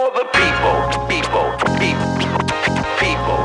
for the people, people, people.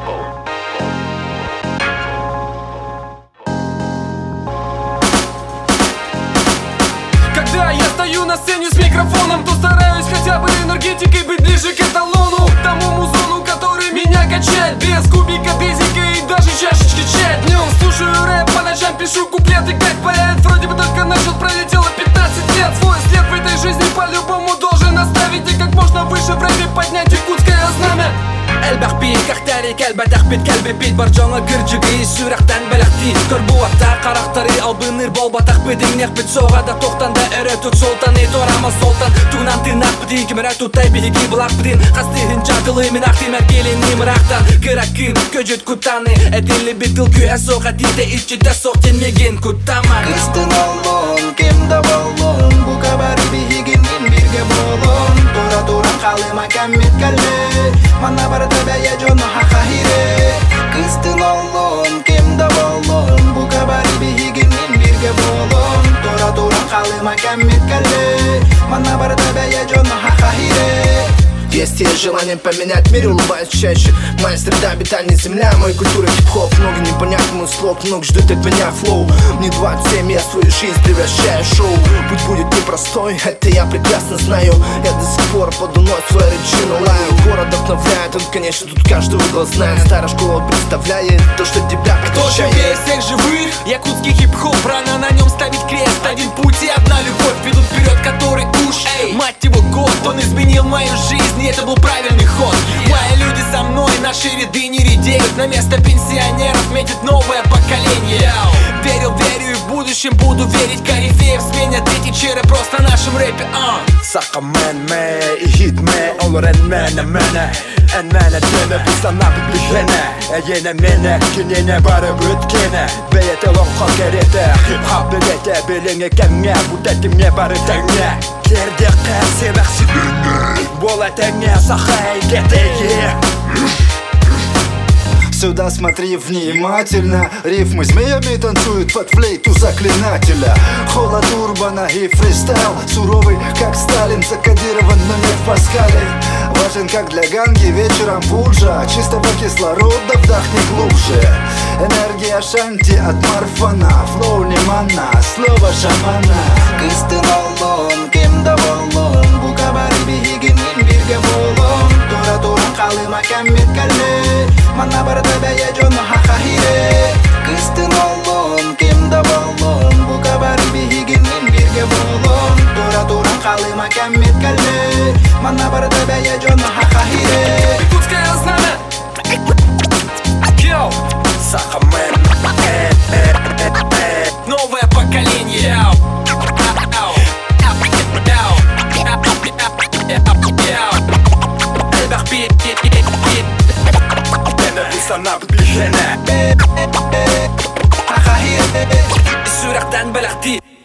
Когда я стою на сцене с микрофоном, то стараюсь хотя бы энергетикой быть ближе к эталону, к тому музону, который меня качает. Без кубика, безика и даже чашечки чая. Днем слушаю рэп, по ночам пишу куплеты как поэт. Вроде бы только начал, пролетело 15 лет. Свой след в этой жизни по-любому должен оставить и как можно выше в рэпе поднять якутское знамя. البخبي كختاري كلبة تخبت كلب بيت برجانا قرجقي سورقتان بلختي تربوطا قرق طريقة بنير بولبا تخبدين نخبت سوغا دا توختان دا ارتوت سلطاني تورама سلطان تونان تنақ بدي كمراتو تايبي هيكي بلاق بدين قصدي هنجاتلي من اختي مركيليني مراختان كراكيم كجت كتاني ادينلي بيتل كوها سوغا تيتا اشي دا سوغتين ميجين كتامان Kıstın oğlum, kimde bolun Bu kabar bihiginin birge bolun Tora toran kalıma kemmit kalle Mana barda beye jonu hakahire Kıstın oğlum, kimde bolun Bu kabar bihiginin birge bolun Tora toran kalıma kemmit kalle Mana barda beye jonu hakahire Есть желание поменять мир, улыбаясь чаще. Моя среда обитания земля, моя культура хип-хоп. Много непонятных слов, много ждут от меня флоу. Мне 27, я свою жизнь превращаю в шоу. Путь будет непростой, это я прекрасно знаю. Я до сих пор под луной свою речину лаю. Город вдохновляет, он, конечно, тут каждый угол знает. Старая школа представляет то, что тебя Кто живее всех живых? Якутский хип-хоп, рано на нем ставить крест. Один путь и одна любовь ведут вперед, который уж, мать его, год. Он изменил мою жизнь, и это был правильный ход. Мои люди со мной, наши ряды не редеют. На место пенсионеров метит новое поколение. Верил, верю и в будущем буду верить. Корифеев сменят эти черы просто нашем рэпе. Sakaman me, ihit me, olur enmene mene Enmene deme, bu sana biblihene Yine mene, kinine barı bütkene Beyete lonka gerete, hip hop bilete Bilinge kenge, bu tetimye barı tenge Gerdi kese beksi dünü Bola tenge, sahay geteye Сюда смотри внимательно. Рифмы змеями танцуют под флейту заклинателя. Холод урбана и фристайл суровый, как Сталин, закодирован номер в Паскале. Важен как для ганги вечером пуджа. Чистого кислорода вдохни глубже. Энергия шанти от Марфана. Флоу лимана, слово шамана. Kıstın oğlum, kimde bolun Bu kabar bihiginin birge bolun Tora toran kalıma kemmit kalle Mana barda beye jonu hakahire Kıstın oğlum, kimde bolun Bu kabar bihiginin birge bolun Tora toran kalıma kemmit kalle Mana barda beye jonu hakahire Якутское знамя. Йоу. Sakaman Новое поколение. البخبي Deme bu sana biblihene Hakahire سورقتان بلختي